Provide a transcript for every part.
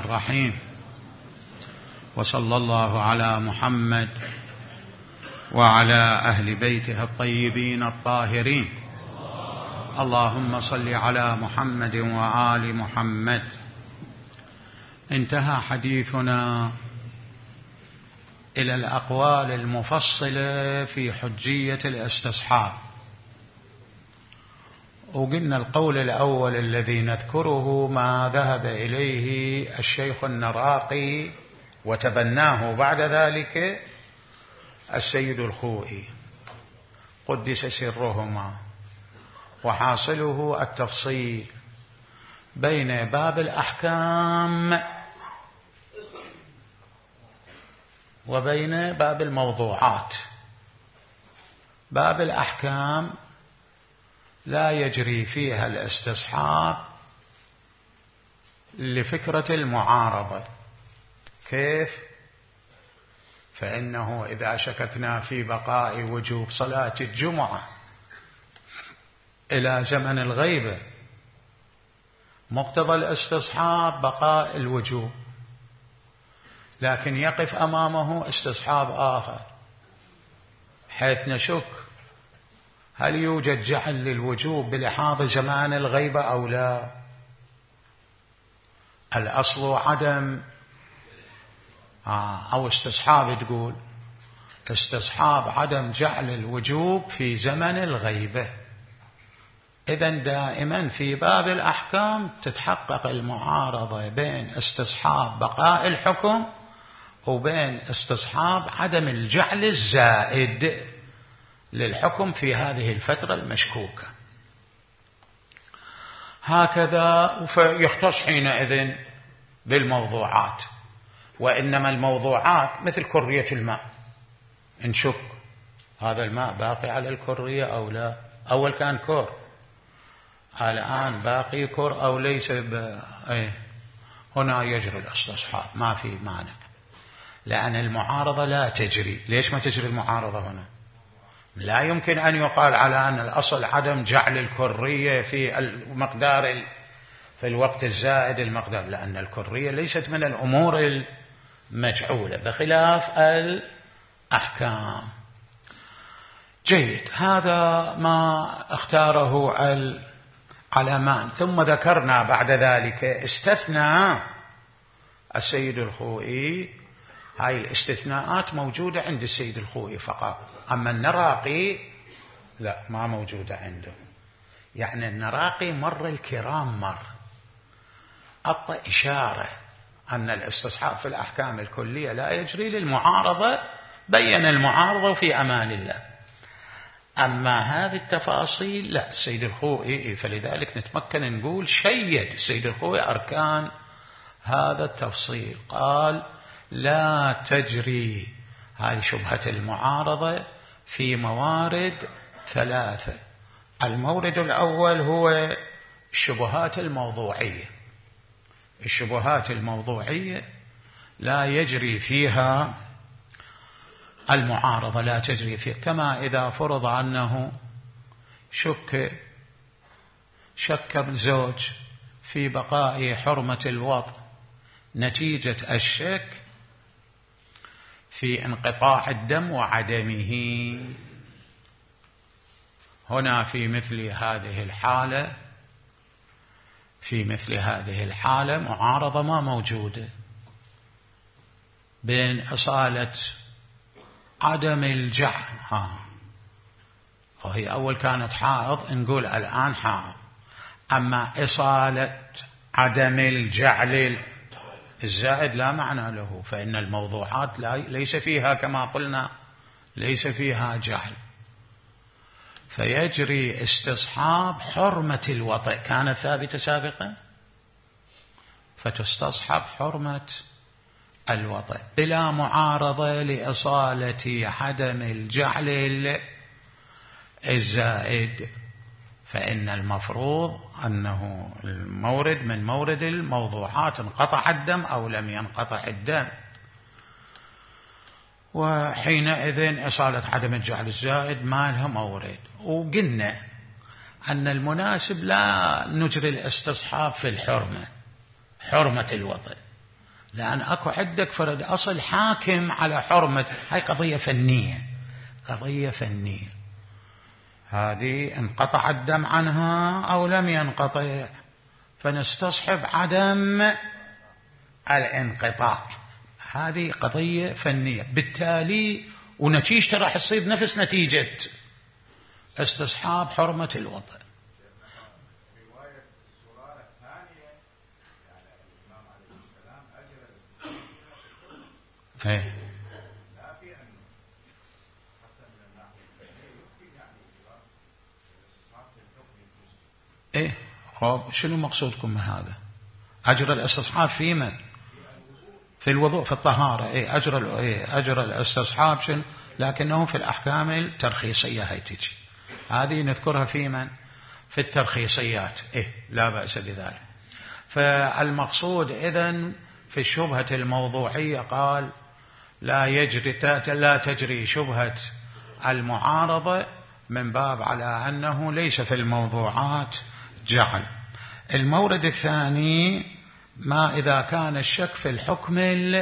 الرحيم. وصلى الله على محمد وعلى أهل بيته الطيبين الطاهرين. اللهم صل على محمد وآل محمد. انتهى حديثنا إلى الأقوال المفصلة في حجية الاستصحاب، وقلنا القول الأول الذي نذكره ما ذهب إليه الشيخ النراقي وتبناه بعد ذلك السيد الخوئي قدس سرهما، وحاصله التفصيل بين باب الأحكام وبين باب الموضوعات. باب الأحكام لا يجري فيها الاستصحاب لفكرة المعارضة. كيف؟ فإنه إذا شككنا في بقاء وجوب صلاة الجمعة إلى زمن الغيبة، مقتضى الاستصحاب بقاء الوجوب، لكن يقف أمامه استصحاب آخر حيث نشك هل يوجد جعل للوجوب بلحاظ زمان الغيبة أو لا. الأصل عدم أو استصحاب، تقول استصحاب عدم جعل الوجوب في زمن الغيبة. إذن دائما في باب الأحكام تتحقق المعارضة بين استصحاب بقاء الحكم وبين استصحاب عدم الجعل الزائد للحكم في هذه الفترة المشكوكة. هكذا فيختص حينئذ بالموضوعات، وإنما الموضوعات مثل كرية الماء، نشك هذا الماء باقي على الكرية أو لا. أول كان كور، الآن باقي كور أو ليس هنا يجري الاستصحاب، ما في مانع، لأن المعارضة لا تجري. ليش ما تجري المعارضة هنا؟ لا يمكن أن يقال على أن الأصل عدم جعل الكرية في المقدار في الوقت الزائد المقدار، لأن الكرية ليست من الأمور المجعولة بخلاف الأحكام. جيد، هذا ما اختاره العلمان. ثم ذكرنا بعد ذلك استثنى السيد الخوئي، هاي الاستثناءات موجودة عند السيد الخوئي فقط، أما النراقي لا، ما موجودة عنده. يعني النراقي مر الكرام أعطى إشارة أن الاستصحاب في الأحكام الكلية لا يجري للمعارضة، بين المعارضة في أمان الله. أما هذه التفاصيل لا، السيد الخوئي، فلذلك نتمكن نقول شيد السيد الخوئي أركان هذا التفصيل. قال لا تجري هذه شبهة المعارضة في موارد ثلاثة. المورد الأول هو الشبهات الموضوعية. الشبهات الموضوعية لا يجري فيها المعارضة، لا تجري فيها. كما إذا فرض أنه شك الزوج في بقاء حرمة الوطء نتيجة الشك في انقطاع الدم وعدمه. هنا في مثل هذه الحالة معارضة ما موجودة بين إصالة عدم الجعل، وهي أول كانت حائض، نقول الآن حائض. أما إصالة عدم الجعل الزائد لا معنى له، فإن الموضوعات ليس فيها كما قلنا ليس فيها جعل، فيجري استصحاب حرمة الوطء كانت ثابتة سابقا، فتستصحب حرمة الوطء بلا معارضة لإصالة عدم الجعل الزائد. فإن المفروض أنه المورد من مورد الموضوعات انقطع الدم أو لم ينقطع الدم، وحينئذ إصالة عدم الجعل الزائد ما لها مورد. وقلنا أن المناسب لا نجري الاستصحاب في حرمة الوطء، لأن أكو عندك فرد أصل حاكم على حرمة. هاي قضية فنية، قضية فنية، هذه انقطع الدم عنها أو لم ينقطع، فنستصحب عدم الانقطاع. هذه قضية فنية، بالتالي ونتيجة راح تصير نفس نتيجة استصحاب حرمة الوضع. ايه ايه خب شنو مقصودكم من هذا؟ اجر الاستصحاب في من؟ في الوضوء، في الطهارة. ايه اجر الاستصحاب شنو؟ لكنه في الاحكام الترخيصية هي تجي، هذه نذكرها في من؟ في الترخيصيات. ايه لا بأس بذلك. فالمقصود اذن في الشبهة الموضوعية قال لا تجري شبهة المعارضة من باب على أنه ليس في الموضوعات جعل. المورد الثاني ما إذا كان الشك في الحكم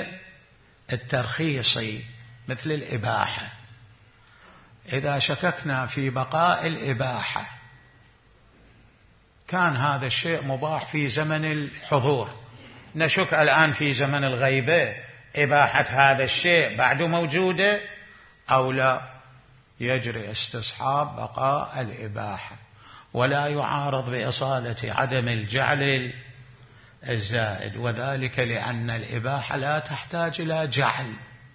الترخيصي مثل الإباحة. إذا شككنا في بقاء الإباحة، كان هذا الشيء مباح في زمن الحضور، نشك الآن في زمن الغيبة إباحة هذا الشيء بعد موجودة أو لا، يجري استصحاب بقاء الإباحة، ولا يعارض بإصالة عدم الجعل الزائد، وذلك لأن الإباحة لا تحتاج إلى جعل،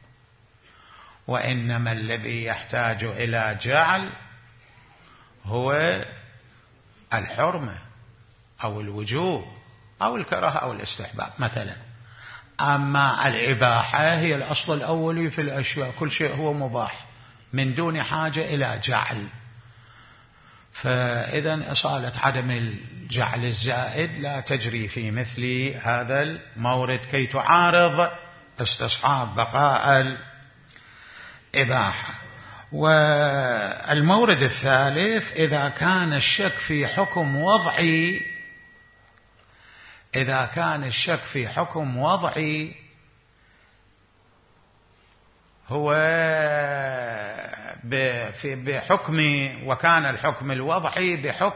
وإنما الذي يحتاج إلى جعل هو الحرمة أو الوجوب أو الكراهة أو الاستحباب مثلا. أما الإباحة هي الأصل الأولي في الأشياء، كل شيء هو مباح من دون حاجة إلى جعل. فإذا إصالة عدم الجعل الزائد لا تجري في مثل هذا المورد كي تعارض استصحاب بقاء الإباحة. والمورد الثالث إذا كان الشك في حكم وضعي، إذا كان الشك في حكم وضعي هو بحكم، وكان الحكم الوضعي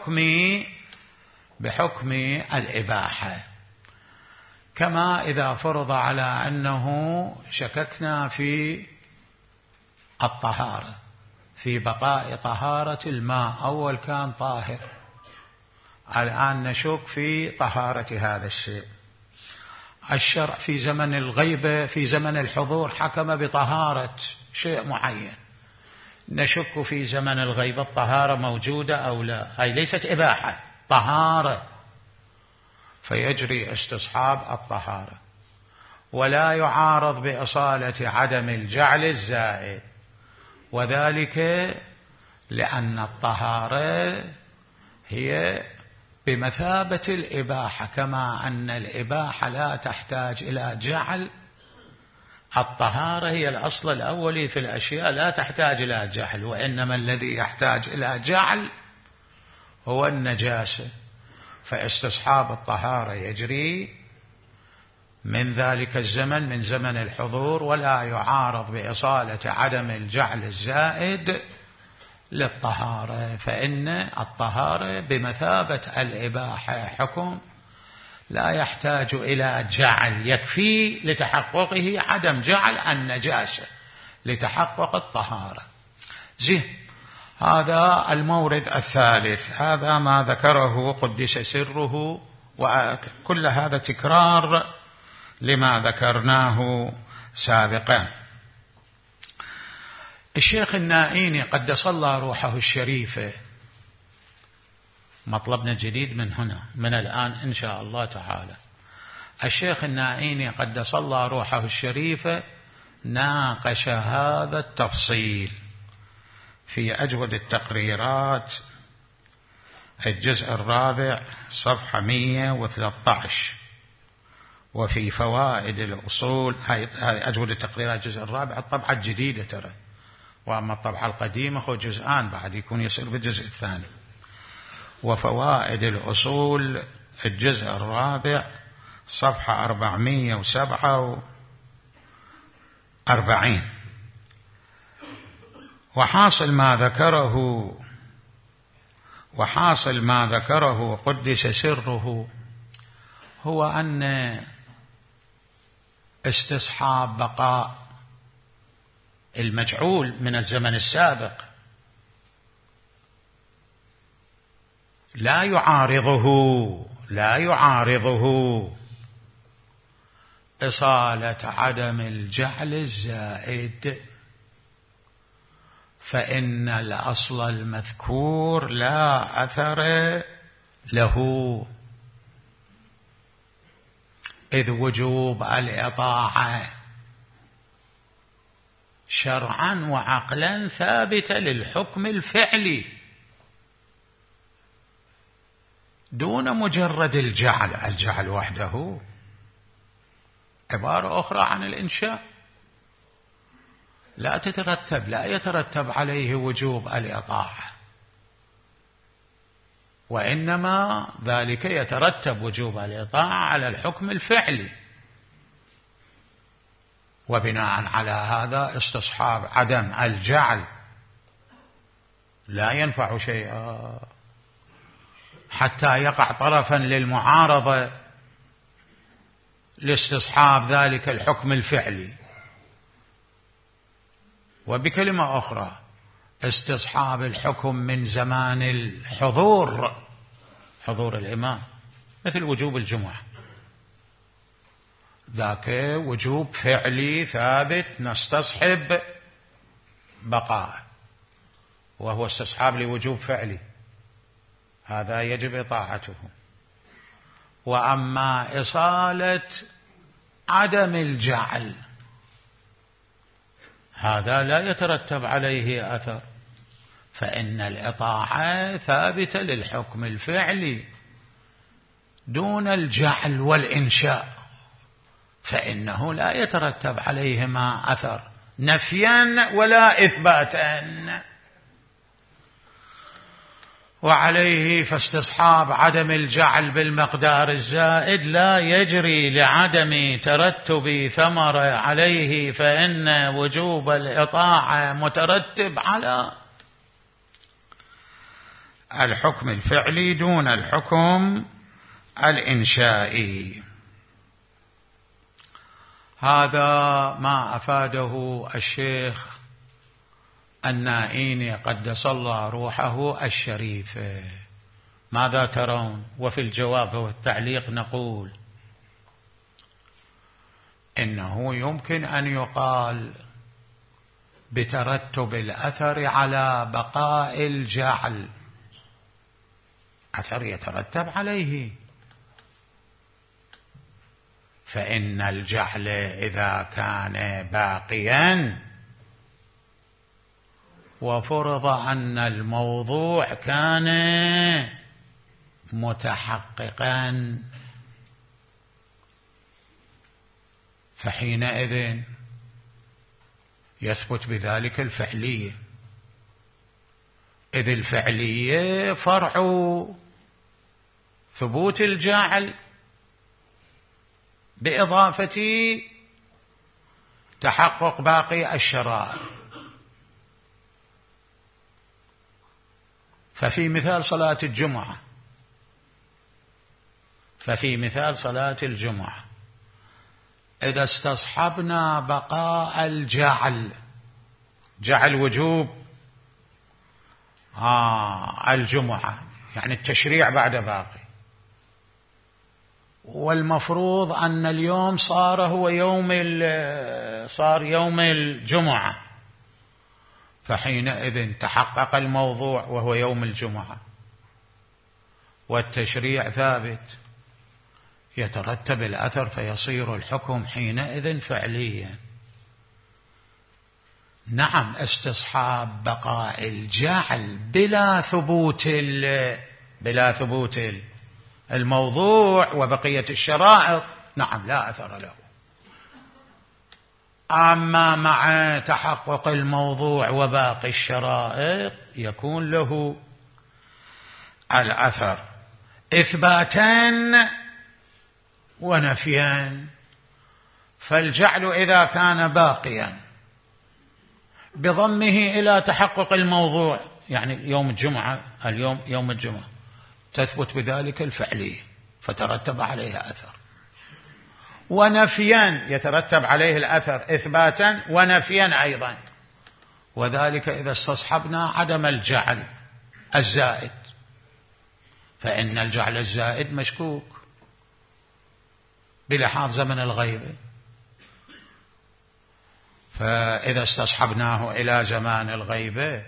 بحكم الإباحة، كما إذا فرض على أنه شككنا في الطهارة، في بقاء طهارة الماء، أول كان طاهر، الآن نشك في طهارة هذا الشيء. الشرع في زمن الغيبة في زمن الحضور حكم بطهارة شيء معين، نشك في زمن الغيبة الطهارة موجودة أو لا، هاي ليست إباحة، طهارة، فيجري استصحاب الطهارة، ولا يعارض بإصالة عدم الجعل الزائد، وذلك لأن الطهارة هي بمثابة الإباحة، كما أن الإباحة لا تحتاج إلى جعل، الطهارة هي الأصل الأولي في الأشياء لا تحتاج إلى جعل، وإنما الذي يحتاج إلى جعل هو النجاسة، فاستصحاب الطهارة يجري من ذلك الزمن، من زمن الحضور، ولا يعارض بإصالة عدم الجعل الزائد للطهارة، فإن الطهارة بمثابة الإباحة حكم لا يحتاج إلى جعل، يكفي لتحققه عدم جعل النجاسة لتحقق الطهارة. زين، هذا المورد الثالث، هذا ما ذكره قدس سره، وكل هذا تكرار لما ذكرناه سابقا. الشيخ النائيني قدس الله روحه الشريفة، مطلبنا جديد من هنا من الآن إن شاء الله تعالى، الشيخ النائيني قدس الله روحه الشريفة ناقش هذا التفصيل في أجود التقريرات الجزء الرابع صفحة 113، وفي فوائد الأصول، هذه أجود التقريرات الجزء الرابع، الطبعة الجديدة ترى، وأما الطبعة القديمة هو جزءان بعد يكون يصير بالجزء الثاني. وفوائد الأصول الجزء الرابع صفحة 447. وحاصل ما ذكره قدس سره هو أن استصحاب بقاء المجعول من الزمن السابق لا يعارضه إصالة عدم الجعل الزائد، فإن الأصل المذكور لا أثر له، إذ وجوب الإطاعة شرعا وعقلا ثابت للحكم الفعلي دون مجرد الجعل وحده عبارة أخرى عن الإنشاء، لا يترتب عليه وجوب الإطاعة، وإنما ذلك يترتب وجوب الإطاعة على الحكم الفعلي، وبناء على هذا استصحاب عدم الجعل لا ينفع شيئا حتى يقع طرفا للمعارضة لاستصحاب ذلك الحكم الفعلي. وبكلمة أخرى استصحاب الحكم من زمان حضور الإمام، مثل وجوب الجمعة، ذاك وجوب فعلي ثابت نستصحب بقاء، وهو استصحاب لوجوب فعلي، هذا يجب إطاعته. وأما إصالة عدم الجعل هذا لا يترتب عليه أثر، فإن الإطاعة ثابتة للحكم الفعلي دون الجعل والإنشاء، فإنه لا يترتب عليهما أثر نفيا ولا إثباتا. وعليه فاستصحاب عدم الجعل بالمقدار الزائد لا يجري لعدم ترتب ثمرة عليه، فإن وجوب الإطاعة مترتب على الحكم الفعلي دون الحكم الإنشائي. هذا ما أفاده الشيخ النائيني قدس الله روحه الشريفة. ماذا ترون؟ وفي الجواب والتعليق نقول إنه يمكن أن يقال بترتب الأثر على بقاء الجعل، أثر يترتب عليه، فإن الجعل إذا كان باقيا وفرض أن الموضوع كان متحققا، فحينئذ يثبت بذلك الفعلية، إذ الفعلية فرع ثبوت الجعل بإضافة تحقق باقي الشرائط. ففي مثال صلاة الجمعة إذا استصحبنا بقاء جعل وجوب الجمعة، يعني التشريع بعد باقي، والمفروض أن اليوم صار يوم الجمعة، فحينئذ تحقق الموضوع وهو يوم الجمعة والتشريع ثابت، يترتب الأثر فيصير الحكم حينئذ فعليا. نعم، استصحاب بقاء الجعل بلا ثبوت الموضوع وبقية الشرائط نعم لا أثر له، أما مع تحقق الموضوع وباقي الشرائط يكون له الأثر إثباتا ونفيا. فالجعل إذا كان باقيا بضمه إلى تحقق الموضوع، يعني يوم الجمعة، اليوم يوم الجمعة، تثبت بذلك الفعلية فترتب عليها أثر. ونفيا يترتب عليه الأثر إثباتا ونفيا أيضا، وذلك إذا استصحبنا عدم الجعل الزائد، فإن الجعل الزائد مشكوك بلحاظ زمن الغيبة، فإذا استصحبناه إلى زمان الغيبة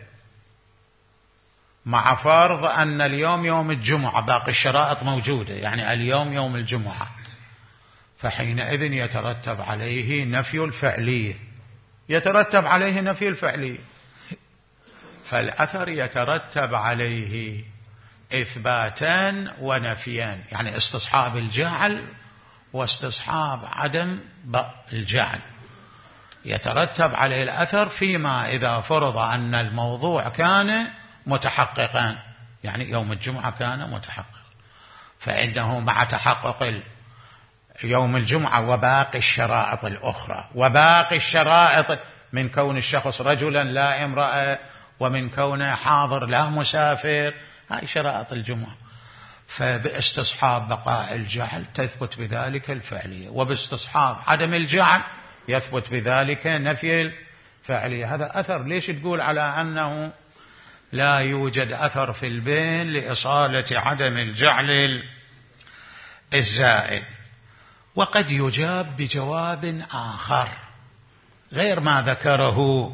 مع فرض أن اليوم يوم الجمعة باقي الشرائط موجودة، يعني اليوم يوم الجمعة، فحينئذ يترتب عليه نفي الفعلية، يترتب عليه نفي الفعلية، فالأثر يترتب عليه إثباتان ونفيان، يعني استصحاب الجعل واستصحاب عدم الجعل. يترتب عليه الأثر فيما إذا فرض أن الموضوع كان متحققا، يعني يوم الجمعة كان متحقق، فإنه مع تحقق يوم الجمعة وباقي الشرائط الأخرى، وباقي الشرائط من كون الشخص رجلا لا امرأة، ومن كونه حاضر لا مسافر، هاي شرائط الجمعة، فباستصحاب بقاء الجعل تثبت بذلك الفعلية، وباستصحاب عدم الجعل يثبت بذلك نفي الفعلية. هذا أثر. ليش تقول على أنه لا يوجد أثر في البين لإصالة عدم الجعل الزائد؟ وقد يجاب بجواب آخر غير ما ذكره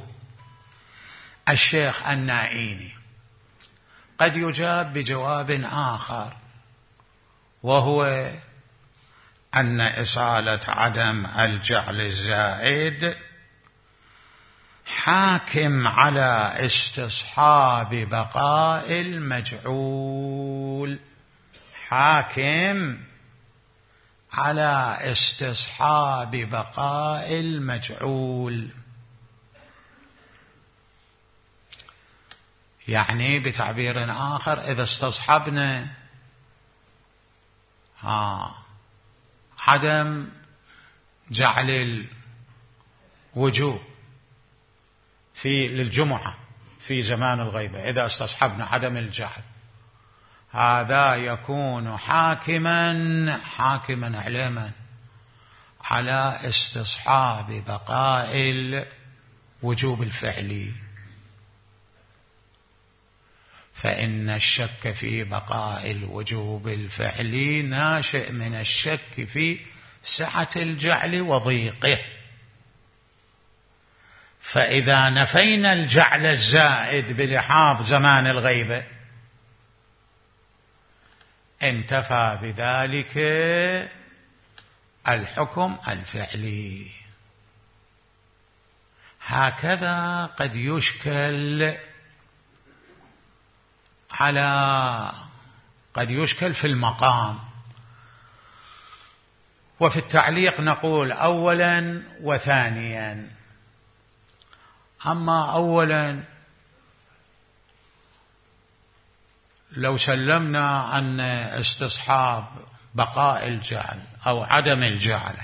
الشيخ النائيني، قد يجاب بجواب آخر، وهو أن إصالة عدم الجعل الزائد حاكم على استصحاب بقاء المجعول، حاكم على استصحاب بقاء المجعول. يعني بتعبير آخر، إذا استصحبنا عدم جعل الوجوب للجمعة في زمان الغيبة، إذا استصحبنا عدم الجعل، هذا يكون حاكما علما على استصحاب بقاء الوجوب الفعلي، فإن الشك في بقاء الوجوب الفعلي ناشئ من الشك في سعة الجعل وضيقه، فإذا نفينا الجعل الزائد بلحاظ زمان الغيبة انتفى بذلك الحكم الفعلي. هكذا قد يشكل في المقام. وفي التعليق نقول أولا وثانيا. أما أولا، لو سلمنا أن استصحاب بقاء الجعل أو عدم الجعل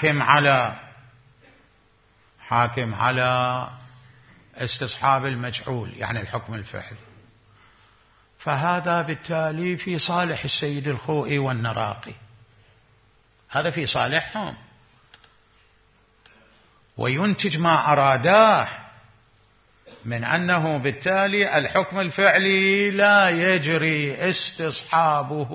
حاكم على استصحاب المجعول، يعني الحكم الفعلي، فهذا بالتالي في صالح السيد الخوئي والنراقي، هذا في صالحهم، وينتج ما أراداه من أنه بالتالي الحكم الفعلي لا يجري استصحابه.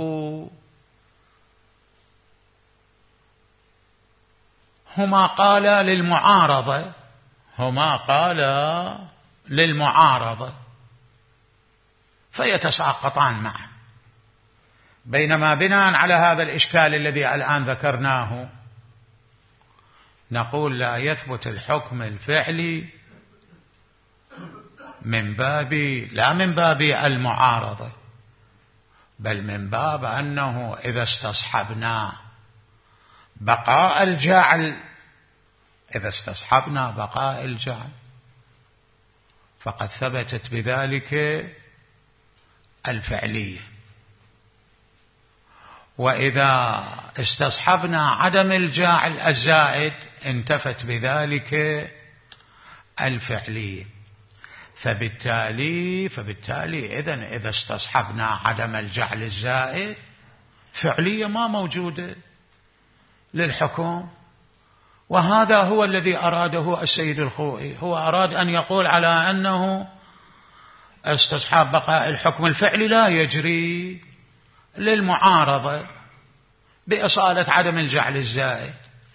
هما قالا للمعارضة فيتساقطان معا، بينما بناء على هذا الإشكال الذي الآن ذكرناه نقول لا يثبت الحكم الفعلي لا من باب المعارضة، بل من باب أنه إذا استصحبنا بقاء الجعل فقد ثبتت بذلك الفعلية. وإذا استصحبنا عدم الجعل الزائد انتفت بذلك الفعلية. فبالتالي إذا استصحبنا عدم الجعل الزائد فعلية ما موجودة للحكم. وهذا هو الذي أراده السيد الخوئي. هو أراد أن يقول على أنه استصحاب بقاء الحكم الفعلي لا يجري للمعارضة بإصالة عدم الجعل الزائد.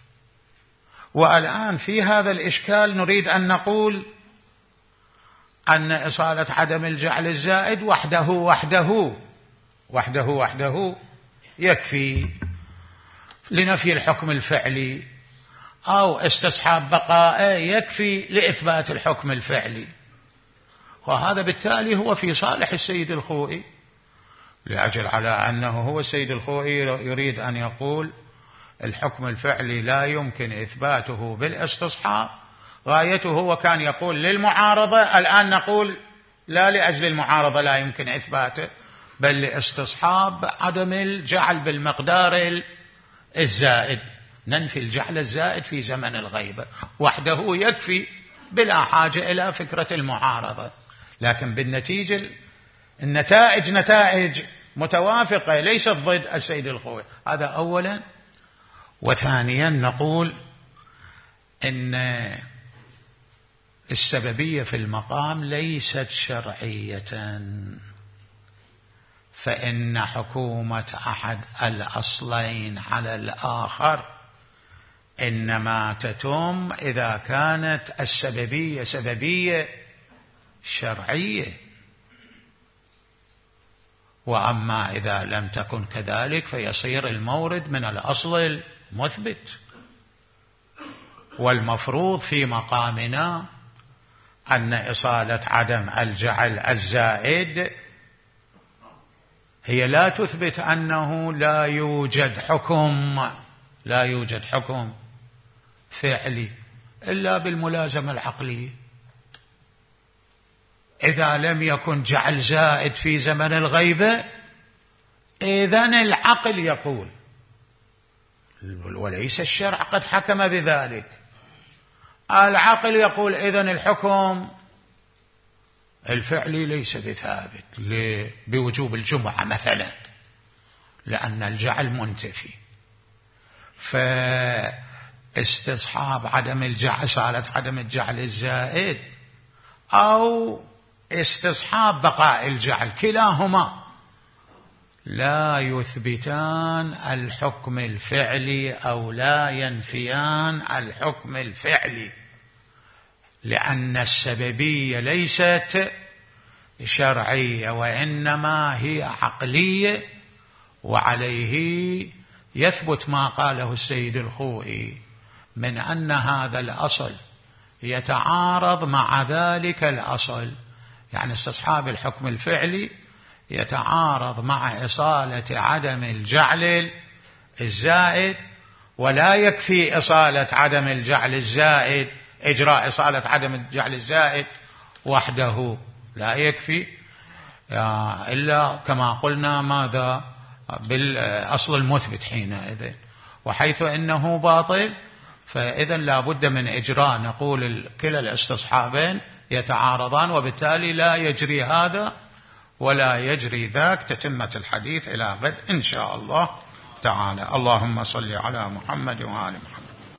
والآن في هذا الإشكال نريد أن نقول أن إصالة عدم الجعل الزائد وحده يكفي لنفي الحكم الفعلي، أو استصحاب بقاء يكفي لإثبات الحكم الفعلي. وهذا بالتالي هو في صالح السيد الخوئي، لأجل على أنه هو السيد الخوئي يريد أن يقول الحكم الفعلي لا يمكن إثباته بالاستصحاب. غايته هو كان يقول للمعارضة، الآن نقول لا لأجل المعارضة لا يمكن إثباته، بل لاستصحاب عدم الجعل بالمقدار الزائد. ننفي الجعل الزائد في زمن الغيبة وحده يكفي بلا حاجة إلى فكرة المعارضة. لكن بالنتيجة النتائج نتائج متوافقة ليست ضد السيد الخوئي. هذا أولا. وثانيا نقول إن السببية في المقام ليست شرعية، فإن حكومة أحد الأصلين على الآخر إنما تتم إذا كانت السببية سببية شرعية. وأما إذا لم تكن كذلك فيصير المورد من الأصل المثبت. والمفروض في مقامنا أن إصالة عدم الجعل الزائد هي لا تثبت أنه لا يوجد حكم فعلي إلا بالملازمة العقلية. إذا لم يكن جعل زائد في زمن الغيبة إذن العقل يقول، وليس الشرع قد حكم بذلك. العقل يقول إذن الحكم الفعلي ليس بثابت بوجوب الجمعة مثلا، لأن الجعل منتفي. فاستصحاب عدم الجعل، إصالة عدم الجعل الزائد أو استصحاب بقاء الجعل، كلاهما لا يثبتان الحكم الفعلي أو لا ينفيان الحكم الفعلي، لأن السببية ليست شرعية وإنما هي عقلية. وعليه يثبت ما قاله السيد الخوئي من أن هذا الأصل يتعارض مع ذلك الأصل، يعني استصحاب الحكم الفعلي يتعارض مع إصالة عدم الجعل الزائد، ولا يكفي إصالة عدم الجعل الزائد، إجراء إصالة عدم الجعل الزائد وحده لا يكفي إلا كما قلنا ماذا بالأصل المثبت حينئذ. وحيث إنه باطل فإذا لا بد من إجراء، نقول كلا الاستصحابين يتعارضان، وبالتالي لا يجري هذا ولا يجري ذاك. تتمة الحديث إلى غد إن شاء الله تعالى. اللهم صل على محمد وآل محمد.